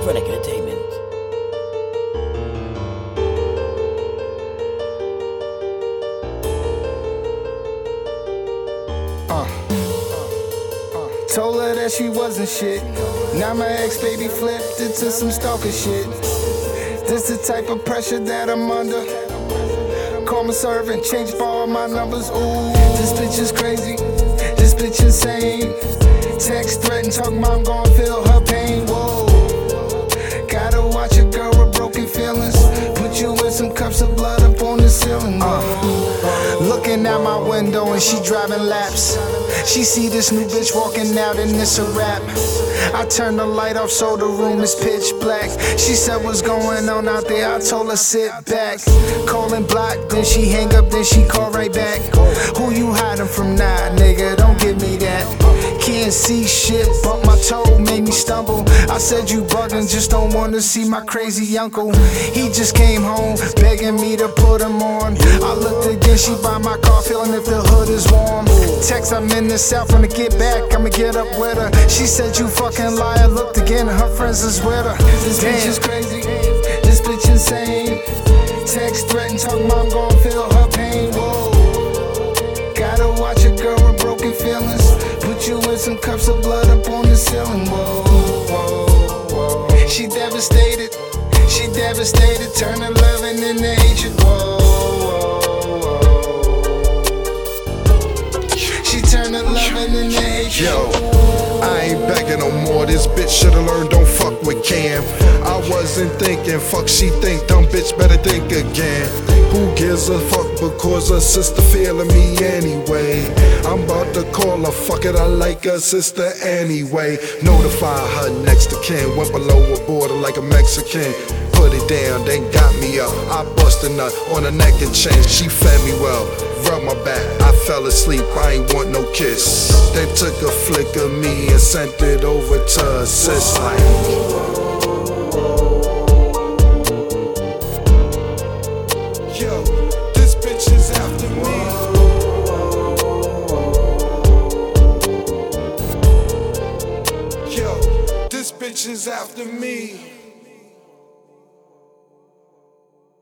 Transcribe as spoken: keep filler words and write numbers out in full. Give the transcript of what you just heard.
Schizophrenic Entertainment. Uh, uh, told her that she wasn't shit. Now my ex-baby flipped into some stalker shit. This the type of pressure that I'm under. Call my servant, change for all my numbers. Ooh, this bitch is crazy. This bitch insane. Text, threaten, talk, mom gon' feel her pain. Whoa, gotta watch a girl with broken feelings. Put you in some cups of blood up on the ceiling. Uh, looking out my window and she driving laps. She see this new bitch walking out and it's a rap. I turn the light off so the room is pitch black. She said what's going on out there, I told her sit back. Calling block, then she hang up, then she call right back. Who you hiding from now, nigga, don't give me that. Can't see shit, but my toe made me stumble. I said you bugging, just don't wanna see my crazy uncle. He just came home, begging me to put him on. I looked again, she by my car, feeling if the hood is warm. Text, I'm in the south, when I get back, I'ma get up with her. She said you fucking liar, looked again, her friends is with her. This Damn. bitch is crazy, this bitch insane. Text, threaten, talk, mom gon' feel her pain. Whoa, gotta watch a girl with broken feelings. Put you in some cups of blood up on the ceiling. Whoa, whoa, whoa. She devastated, she devastated. Turn eleven into hatred. Whoa, whoa, whoa. She turned eleven into hatred. Yo, I ain't begging no more. This bitch should've learned, don't fuck with Cam. I wasn't thinking, fuck she think, dumb bitch better think again. Who gives a fuck because her sister feeling me anyway? I'm about to call her, fuck it, I like her sister anyway. Notify her next to kin, went below a border like a Mexican. Put it down, then got me up. I bust a nut on her neck and chain. She fed me well, rubbed my back. I fell asleep, I ain't want no kiss. Then took a flick of me and sent it over to her sis like. Yo, this bitch is after me. Yo, this bitch is after me.